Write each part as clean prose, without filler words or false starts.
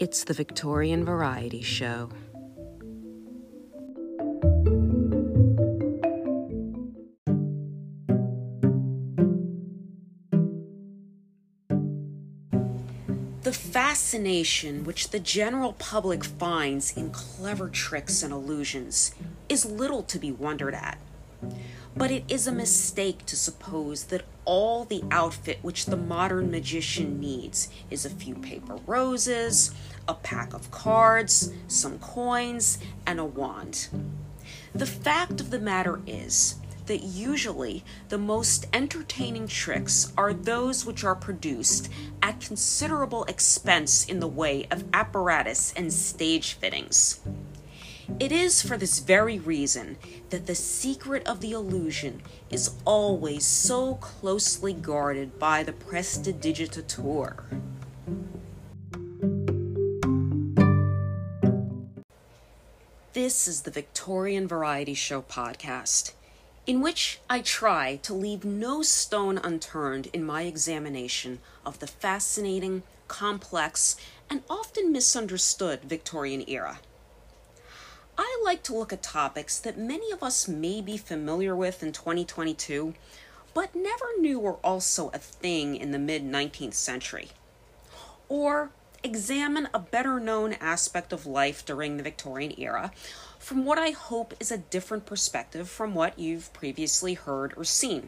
It's the Victorian Variety Show. The fascination which the general public finds in clever tricks and illusions is little to be wondered at. But it is a mistake to suppose that all the outfit which the modern magician needs is a few paper roses, a pack of cards, some coins, and a wand. The fact of the matter is that usually the most entertaining tricks are those which are produced at considerable expense in the way of apparatus and stage fittings. It is for this very reason that the secret of the illusion is always so closely guarded by the prestidigitateur. This is the Victorian Variety Show podcast, in which I try to leave no stone unturned in my examination of the fascinating, complex, and often misunderstood Victorian era. I like to look at topics that many of us may be familiar with in 2022, but never knew were also a thing in the mid-19th century. Or examine a better-known aspect of life during the Victorian era from what I hope is a different perspective from what you've previously heard or seen.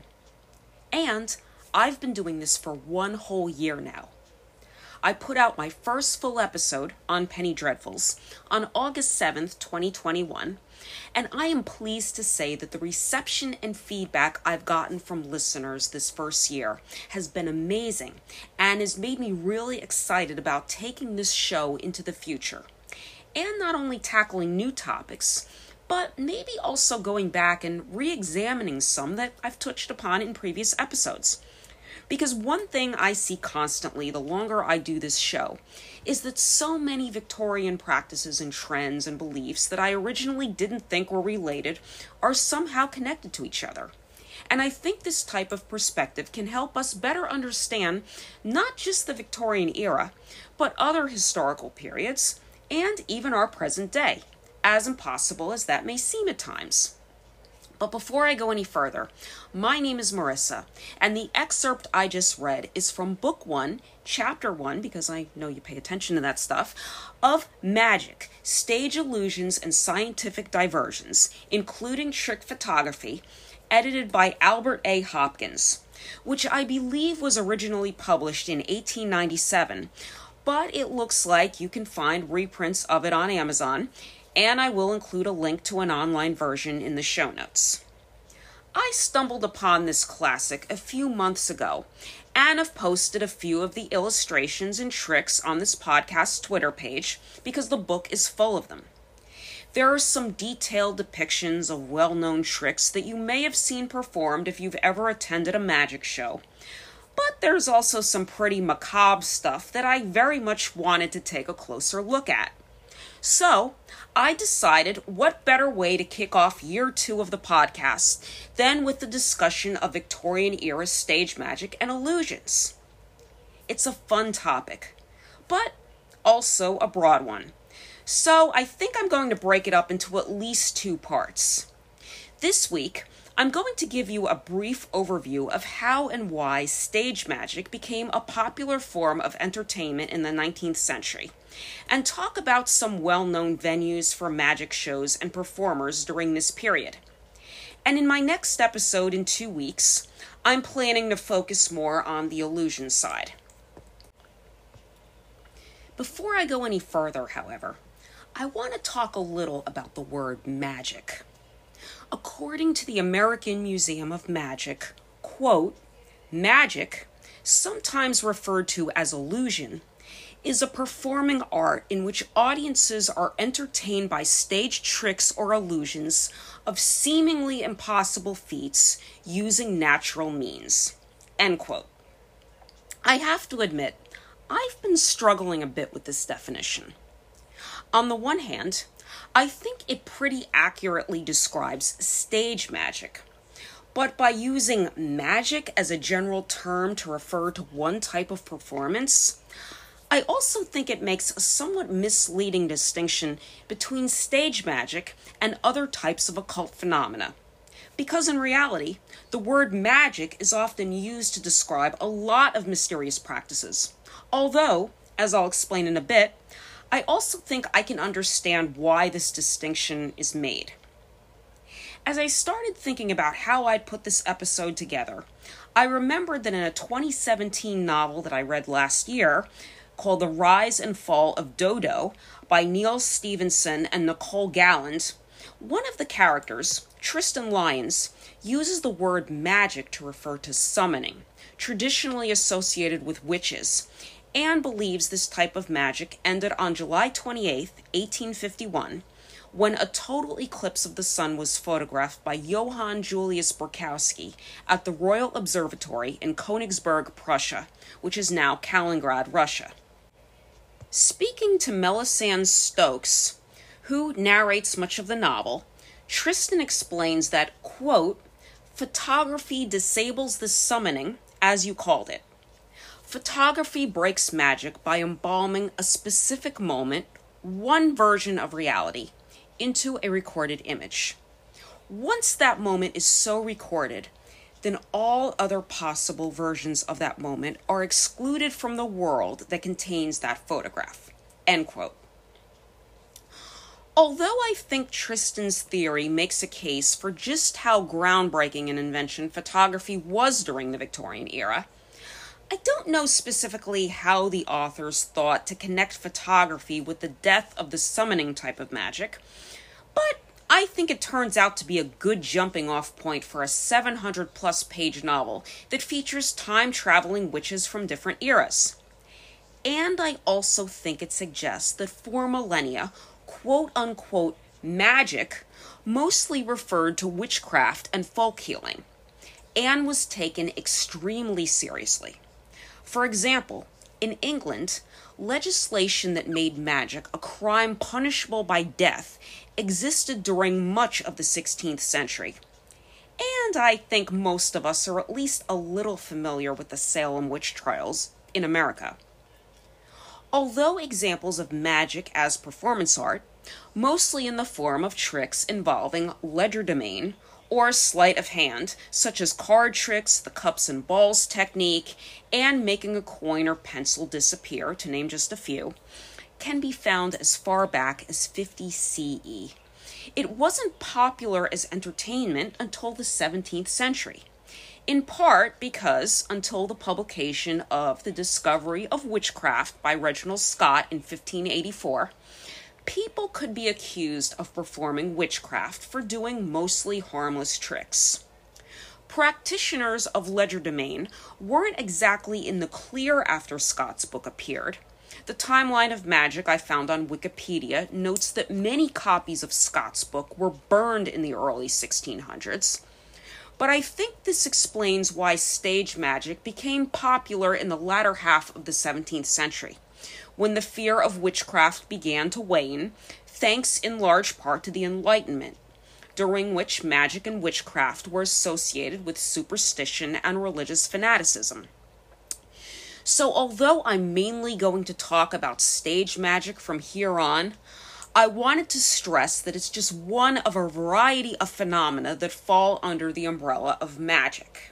And I've been doing this for 1 whole year now. I put out my first full episode on Penny Dreadfuls on August 7th, 2021, and I am pleased to say that the reception and feedback I've gotten from listeners this first year has been amazing and has made me really excited about taking this show into the future, and not only tackling new topics, but maybe also going back and re-examining some that I've touched upon in previous episodes. Because one thing I see constantly the longer I do this show is that so many Victorian practices and trends and beliefs that I originally didn't think were related are somehow connected to each other. And I think this type of perspective can help us better understand not just the Victorian era, but other historical periods, and even our present day, as impossible as that may seem at times. But before I go any further, my name is Marissa, and the excerpt I just read is from Book 1, Chapter 1, because I know you pay attention to that stuff, of Magic, Stage Illusions and Scientific Diversions, including Trick Photography, edited by Albert A. Hopkins, which I believe was originally published in 1897, but it looks like you can find reprints of it on Amazon, and I will include a link to an online version in the show notes. I stumbled upon this classic a few months ago, and have posted a few of the illustrations and tricks on this podcast's Twitter page because the book is full of them. There are some detailed depictions of well-known tricks that you may have seen performed if you've ever attended a magic show, but there's also some pretty macabre stuff that I very much wanted to take a closer look at. So, I decided what better way to kick off year 2 of the podcast than with the discussion of Victorian-era stage magic and illusions. It's a fun topic, but also a broad one. So, I think I'm going to break it up into at least 2 parts. This week, I'm going to give you a brief overview of how and why stage magic became a popular form of entertainment in the 19th century, and talk about some well-known venues for magic shows and performers during this period. And in my next episode in 2 weeks, I'm planning to focus more on the illusion side. Before I go any further, however, I want to talk a little about the word magic. According to the American Museum of Magic, quote, magic, sometimes referred to as illusion, is a performing art in which audiences are entertained by staged tricks or illusions of seemingly impossible feats using natural means, end quote. I have to admit, I've been struggling a bit with this definition. On the one hand, I think it pretty accurately describes stage magic, but by using magic as a general term to refer to one type of performance, I also think it makes a somewhat misleading distinction between stage magic and other types of occult phenomena. Because in reality, the word magic is often used to describe a lot of mysterious practices. Although, as I'll explain in a bit, I also think I can understand why this distinction is made. As I started thinking about how I'd put this episode together, I remembered that in a 2017 novel that I read last year, called The Rise and Fall of Dodo by Neal Stephenson and Nicole Galland, one of the characters, Tristan Lyons, uses the word magic to refer to summoning, traditionally associated with witches, and believes this type of magic ended on July 28, 1851, when a total eclipse of the sun was photographed by Johann Julius Berkowski at the Royal Observatory in Königsberg, Prussia, which is now Kaliningrad, Russia. Speaking to Melisande Stokes, who narrates much of the novel, Tristan explains that, quote, photography disables the summoning, as you called it. Photography breaks magic by embalming a specific moment, one version of reality, into a recorded image. Once that moment is so recorded, then all other possible versions of that moment are excluded from the world that contains that photograph. End quote. Although I think Tristan's theory makes a case for just how groundbreaking an invention photography was during the Victorian era, I don't know specifically how the authors thought to connect photography with the death of the summoning type of magic, but I think it turns out to be a good jumping off point for a 700-plus page novel that features time-traveling witches from different eras. And I also think it suggests that for millennia, quote-unquote magic mostly referred to witchcraft and folk healing, and was taken extremely seriously. For example, in England, legislation that made magic a crime punishable by death existed during much of the 16th century. And I think most of us are at least a little familiar with the Salem witch trials in America. Although examples of magic as performance art, mostly in the form of tricks involving legerdemain or sleight of hand, such as card tricks, the cups and balls technique, and making a coin or pencil disappear, to name just a few, can be found as far back as 50 CE. It wasn't popular as entertainment until the 17th century, in part because until the publication of The Discovery of Witchcraft by Reginald Scott in 1584, people could be accused of performing witchcraft for doing mostly harmless tricks. Practitioners of legerdemain weren't exactly in the clear after Scott's book appeared. The timeline of magic I found on Wikipedia notes that many copies of Scott's book were burned in the early 1600s. But I think this explains why stage magic became popular in the latter half of the 17th century, when the fear of witchcraft began to wane, thanks in large part to the Enlightenment, during which magic and witchcraft were associated with superstition and religious fanaticism. So although I'm mainly going to talk about stage magic from here on, I wanted to stress that it's just one of a variety of phenomena that fall under the umbrella of magic.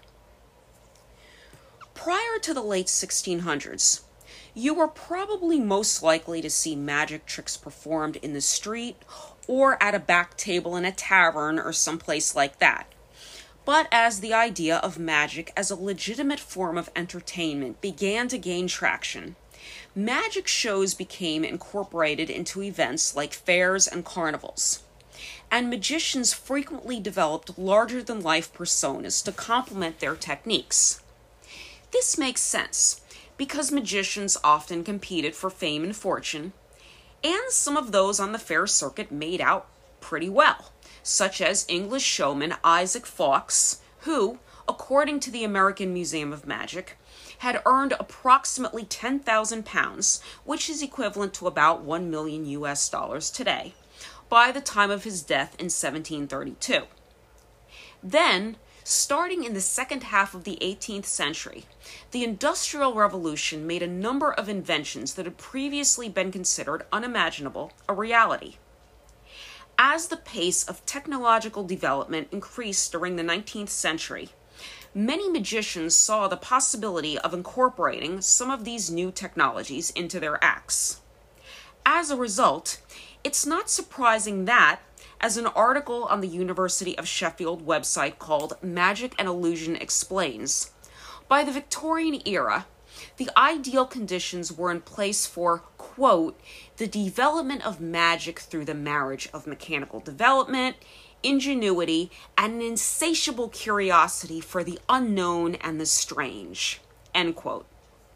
Prior to the late 1600s, you were probably most likely to see magic tricks performed in the street or at a back table in a tavern or someplace like that. But as the idea of magic as a legitimate form of entertainment began to gain traction, magic shows became incorporated into events like fairs and carnivals, and magicians frequently developed larger-than-life personas to complement their techniques. This makes sense, because magicians often competed for fame and fortune, and some of those on the fair circuit made out pretty well, such as English showman Isaac Fawkes, who, according to the American Museum of Magic, had earned approximately £10,000, which is equivalent to about $1 million today, by the time of his death in 1732. Then, Starting in the second half of the 18th century, the Industrial Revolution made a number of inventions that had previously been considered unimaginable a reality. As the pace of technological development increased during the 19th century, many magicians saw the possibility of incorporating some of these new technologies into their acts. As a result, it's not surprising that, as an article on the University of Sheffield website called Magic and Illusion Explains, by the Victorian era, the ideal conditions were in place for, quote, the development of magic through the marriage of mechanical development, ingenuity, and an insatiable curiosity for the unknown and the strange, end quote.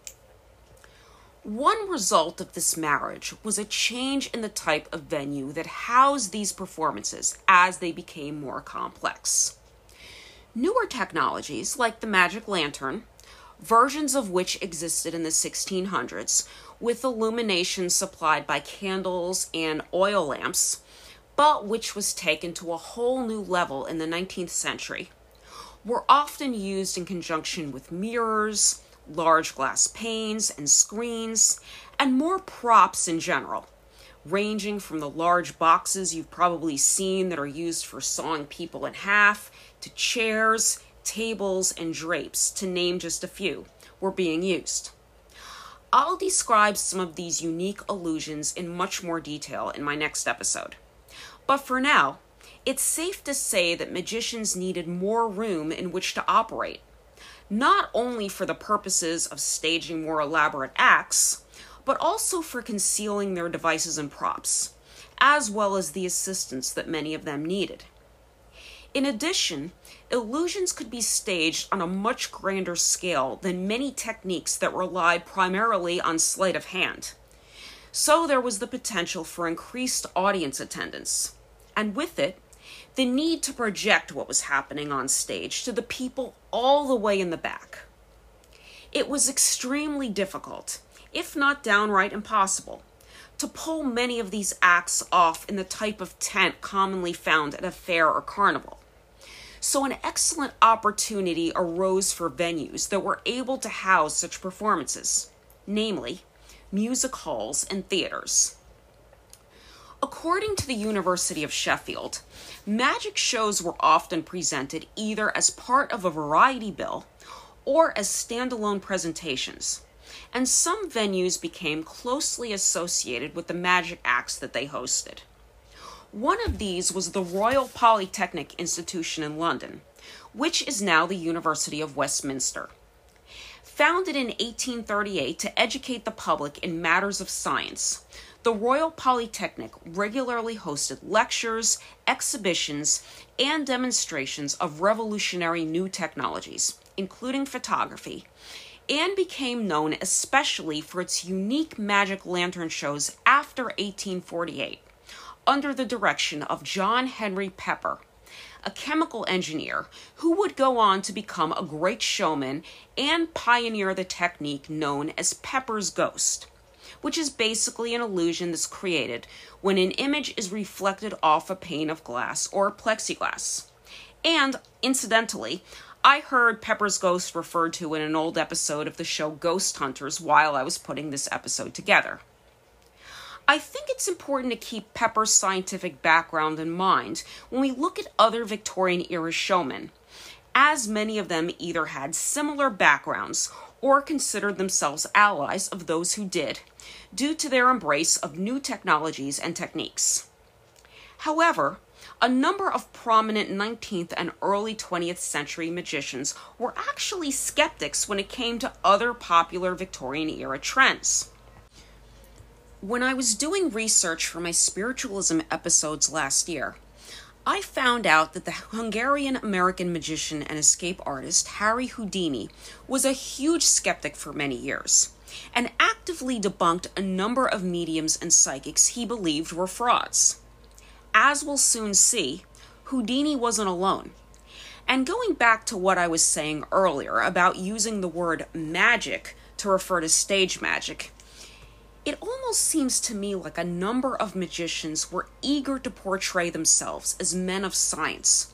One result of this marriage was a change in the type of venue that housed these performances as they became more complex. Newer technologies, like the magic lantern, versions of which existed in the 1600s, with illumination supplied by candles and oil lamps, but which was taken to a whole new level in the 19th century, were often used in conjunction with mirrors, large glass panes and screens, and more props in general, ranging from the large boxes you've probably seen that are used for sawing people in half, to chairs, tables, and drapes, to name just a few, were being used. I'll describe some of these unique illusions in much more detail in my next episode. But for now, it's safe to say that magicians needed more room in which to operate, not only for the purposes of staging more elaborate acts, but also for concealing their devices and props, as well as the assistance that many of them needed. In addition, illusions could be staged on a much grander scale than many techniques that relied primarily on sleight of hand. So there was the potential for increased audience attendance, and with it, the need to project what was happening on stage to the people all the way in the back. It was extremely difficult, if not downright impossible, to pull many of these acts off in the type of tent commonly found at a fair or carnival. So an excellent opportunity arose for venues that were able to house such performances, namely music halls and theaters. According to the University of Sheffield, magic shows were often presented either as part of a variety bill or as standalone presentations, and some venues became closely associated with the magic acts that they hosted. One of these was the Royal Polytechnic Institution in London, which is now the University of Westminster. Founded in 1838 to educate the public in matters of science, the Royal Polytechnic regularly hosted lectures, exhibitions, and demonstrations of revolutionary new technologies, including photography, and became known especially for its unique magic lantern shows after 1848, under the direction of John Henry Pepper, a chemical engineer who would go on to become a great showman and pioneer the technique known as Pepper's Ghost, which is basically an illusion that's created when an image is reflected off a pane of glass or plexiglass. And, incidentally, I heard Pepper's Ghost referred to in an old episode of the show Ghost Hunters while I was putting this episode together. I think it's important to keep Pepper's scientific background in mind when we look at other Victorian-era showmen, as many of them either had similar backgrounds or considered themselves allies of those who did, due to their embrace of new technologies and techniques. However, a number of prominent 19th and early 20th century magicians were actually skeptics when it came to other popular Victorian-era trends. When I was doing research for my spiritualism episodes last year, I found out that the Hungarian-American magician and escape artist Harry Houdini was a huge skeptic for many years, and actively debunked a number of mediums and psychics he believed were frauds. As we'll soon see, Houdini wasn't alone. And going back to what I was saying earlier about using the word magic to refer to stage magic, it almost seems to me like a number of magicians were eager to portray themselves as men of science,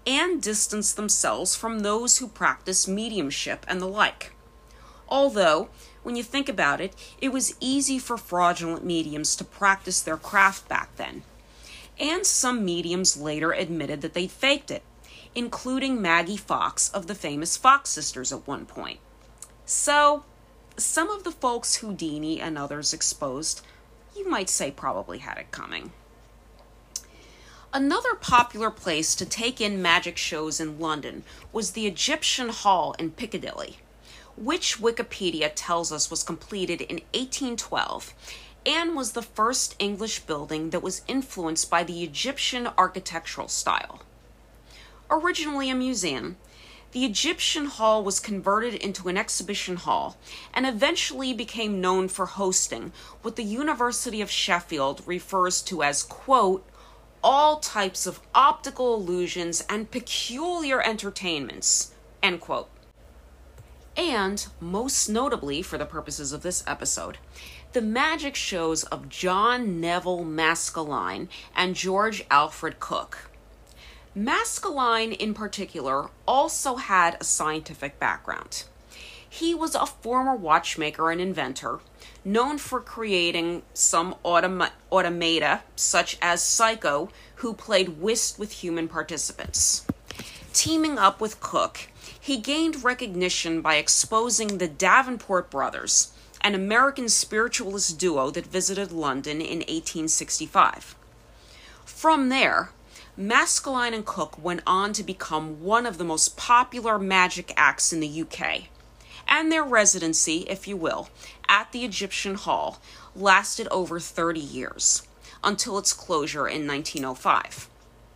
and distanced themselves from those who practiced mediumship and the like. Although, when you think about it, it was easy for fraudulent mediums to practice their craft back then. And some mediums later admitted that they'd faked it, including Maggie Fox of the famous Fox sisters at one point. So, some of the folks Houdini and others exposed, you might say, probably had it coming. Another popular place to take in magic shows in London was the Egyptian Hall in Piccadilly, which Wikipedia tells us was completed in 1812 and was the first English building that was influenced by the Egyptian architectural style. Originally a museum, the Egyptian Hall was converted into an exhibition hall and eventually became known for hosting what the University of Sheffield refers to as, quote, all types of optical illusions and peculiar entertainments, end quote. And, most notably for the purposes of this episode, the magic shows of John Neville Maskelyne and George Alfred Cooke. Maskelyne, in particular, also had a scientific background. He was a former watchmaker and inventor, known for creating some automata, such as Psycho, who played whist with human participants. Teaming up with Cooke, he gained recognition by exposing the Davenport brothers, an American spiritualist duo that visited London in 1865. From there, Maskelyne and Cooke went on to become one of the most popular magic acts in the UK, and their residency, if you will, at the Egyptian Hall lasted over 30 years, until its closure in 1905.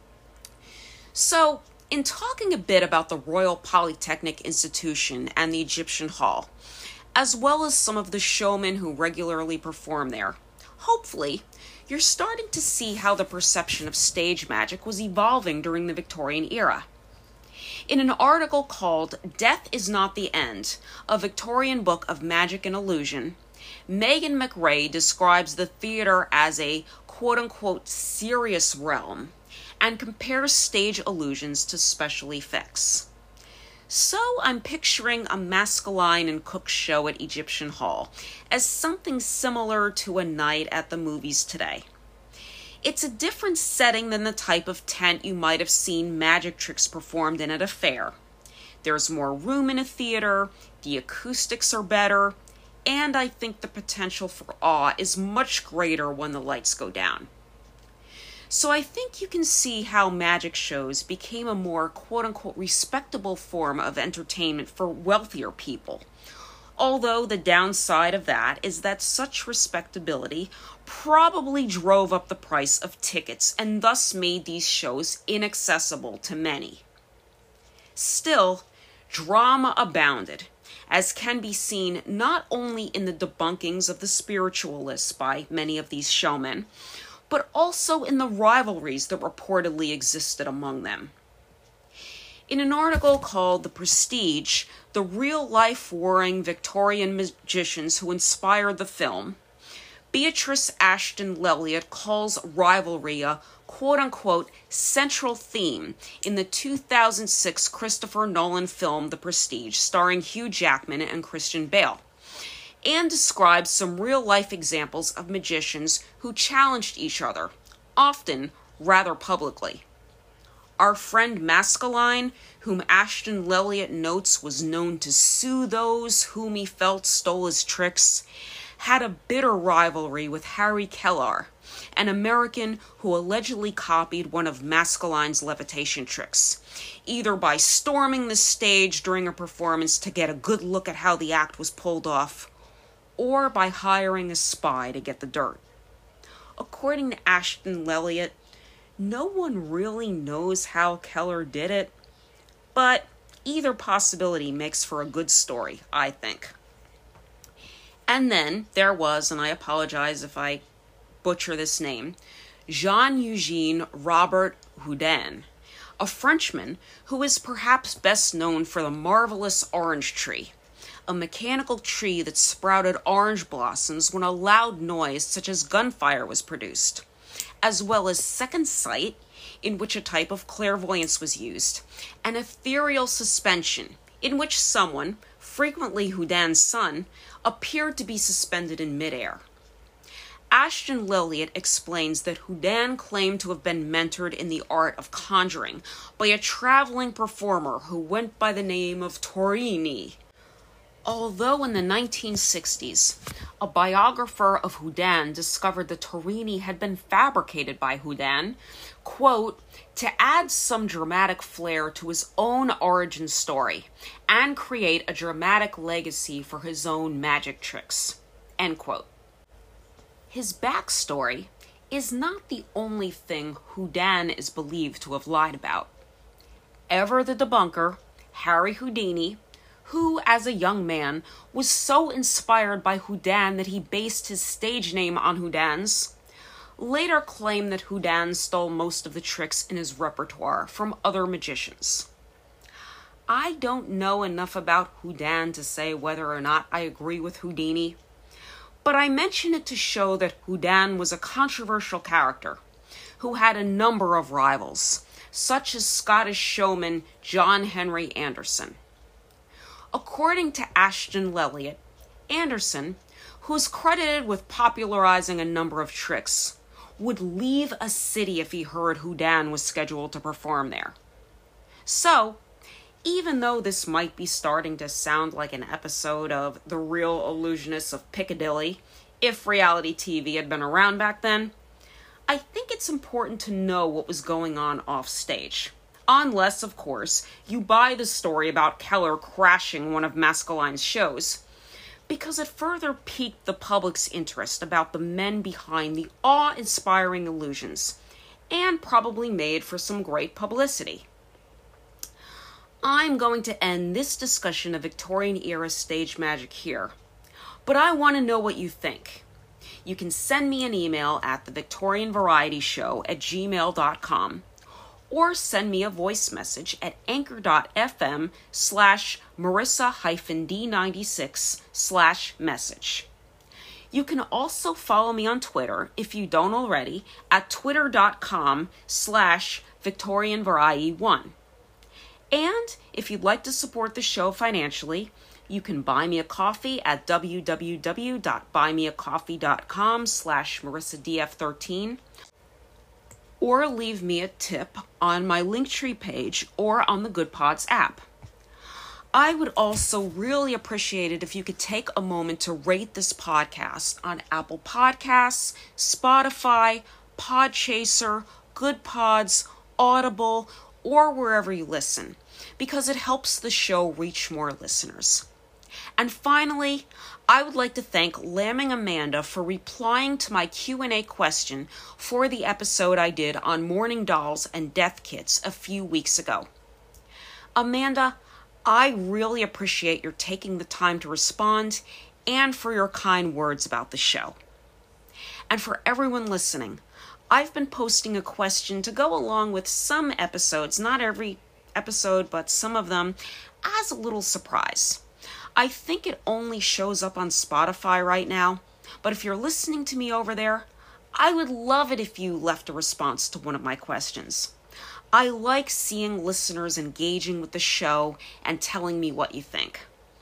So, in talking a bit about the Royal Polytechnic Institution and the Egyptian Hall, as well as some of the showmen who regularly perform there, hopefully, you're starting to see how the perception of stage magic was evolving during the Victorian era. In an article called Death is Not the End, a Victorian book of magic and illusion, Megan McRae describes the theater as a quote-unquote serious realm and compares stage illusions to special effects. So I'm picturing a Maskelyne and Cooke show at Egyptian Hall as something similar to a night at the movies today. It's a different setting than the type of tent you might have seen magic tricks performed in at a fair. There's more room in a theater, the acoustics are better, and I think the potential for awe is much greater when the lights go down. So I think you can see how magic shows became a more quote-unquote respectable form of entertainment for wealthier people. Although the downside of that is that such respectability probably drove up the price of tickets and thus made these shows inaccessible to many. Still, drama abounded, as can be seen not only in the debunkings of the spiritualists by many of these showmen, but also in the rivalries that reportedly existed among them. In an article called The Prestige, the real-life warring Victorian magicians who inspired the film, Beatrice Ashton Lelliot calls rivalry a quote-unquote central theme in the 2006 Christopher Nolan film The Prestige, starring Hugh Jackman and Christian Bale, and describes some real-life examples of magicians who challenged each other, often rather publicly. Our friend Maskelyne, whom Ashton Lelliot notes was known to sue those whom he felt stole his tricks, had a bitter rivalry with Harry Kellar, an American who allegedly copied one of Maskelyne's levitation tricks, either by storming the stage during a performance to get a good look at how the act was pulled off, or by hiring a spy to get the dirt. According to Ashton Lelliot, no one really knows how Kellar did it, but either possibility makes for a good story, I think. And then there was, and I apologize if I butcher this name, Jean-Eugène Robert Houdin, a Frenchman who is perhaps best known for the marvelous orange tree, a mechanical tree that sprouted orange blossoms when a loud noise such as gunfire was produced, as well as second sight in which a type of clairvoyance was used, and ethereal suspension, in which someone, frequently Houdin's son, appeared to be suspended in midair. Ashton Lilliot explains that Houdin claimed to have been mentored in the art of conjuring by a traveling performer who went by the name of Torini. Although in the 1960s, a biographer of Houdin discovered that Torini had been fabricated by Houdin, quote, to add some dramatic flair to his own origin story and create a dramatic legacy for his own magic tricks, end quote. His backstory is not the only thing Houdin is believed to have lied about. Ever the debunker, Harry Houdini, who, as a young man, was so inspired by Houdin that he based his stage name on Houdin's, later claimed that Houdin stole most of the tricks in his repertoire from other magicians. I don't know enough about Houdin to say whether or not I agree with Houdini, but I mention it to show that Houdin was a controversial character who had a number of rivals, such as Scottish showman John Henry Anderson. According to Ashton Lilliot, Anderson, who is credited with popularizing a number of tricks, would leave a city if he heard Houdin was scheduled to perform there. So, even though this might be starting to sound like an episode of The Real Illusionists of Piccadilly, if reality TV had been around back then, I think it's important to know what was going on off stage. Unless, of course, you buy the story about Keller crashing one of Maskelyne's shows, because it further piqued the public's interest about the men behind the awe-inspiring illusions, and probably made for some great publicity. I'm going to end this discussion of Victorian-era stage magic here, but I want to know what you think. You can send me an email at thevictorianvarietyshow@gmail.com, or send me a voice message at anchor.fm/marissa-d96/message. You can also follow me on Twitter, if you don't already, at twitter.com/victorianvariety1. And if you'd like to support the show financially, you can buy me a coffee at www.buymeacoffee.com/MarissaDF13, or leave me a tip on my Linktree page or on the Good Pods app. I would also really appreciate it if you could take a moment to rate this podcast on Apple Podcasts, Spotify, Podchaser, Good Pods, Audible, or wherever you listen, because it helps the show reach more listeners. And finally, I would like to thank Lambing Amanda for replying to my Q&A question for the episode I did on mourning dolls and death kits a few weeks ago. Amanda, I really appreciate your taking the time to respond and for your kind words about the show. And for everyone listening, I've been posting a question to go along with some episodes, not every episode, but some of them, as a little surprise. I think it only shows up on Spotify right now, but if you're listening to me over there, I would love it if you left a response to one of my questions. I like seeing listeners engaging with the show and telling me what you think.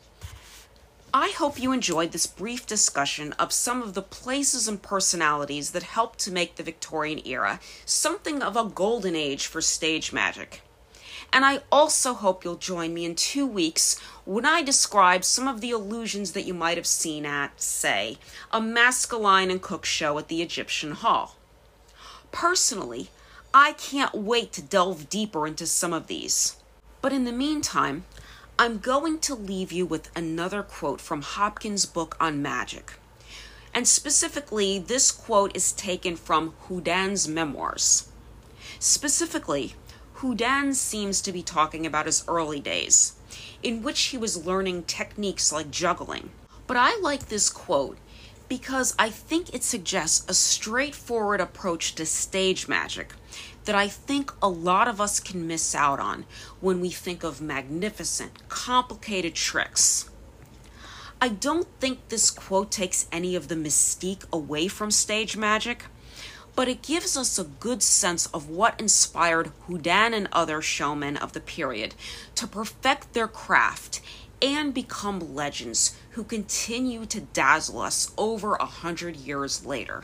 I hope you enjoyed this brief discussion of some of the places and personalities that helped to make the Victorian era something of a golden age for stage magic. And I also hope you'll join me in 2 weeks when I describe some of the illusions that you might have seen at, say, a Maskelyne and Cook show at the Egyptian Hall. Personally, I can't wait to delve deeper into some of these. But in the meantime, I'm going to leave you with another quote from Hopkins' book on magic. And specifically, this quote is taken from Houdin's memoirs. Specifically, Houdin seems to be talking about his early days, in which he was learning techniques like juggling. But I like this quote because I think it suggests a straightforward approach to stage magic that I think a lot of us can miss out on when we think of magnificent, complicated tricks. I don't think this quote takes any of the mystique away from stage magic, but it gives us a good sense of what inspired Houdin and other showmen of the period to perfect their craft and become legends who continue to dazzle us over 100 years later.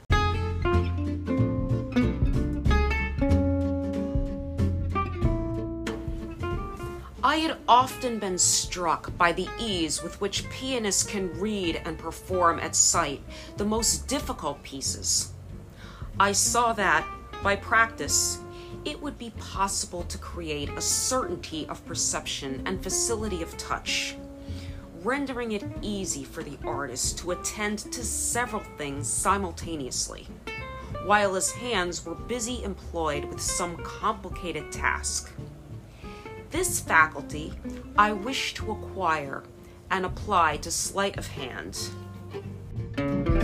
I had often been struck by the ease with which pianists can read and perform at sight the most difficult pieces. I saw that, by practice, it would be possible to create a certainty of perception and facility of touch, rendering it easy for the artist to attend to several things simultaneously, while his hands were busy employed with some complicated task. This faculty I wish to acquire and apply to sleight of hand.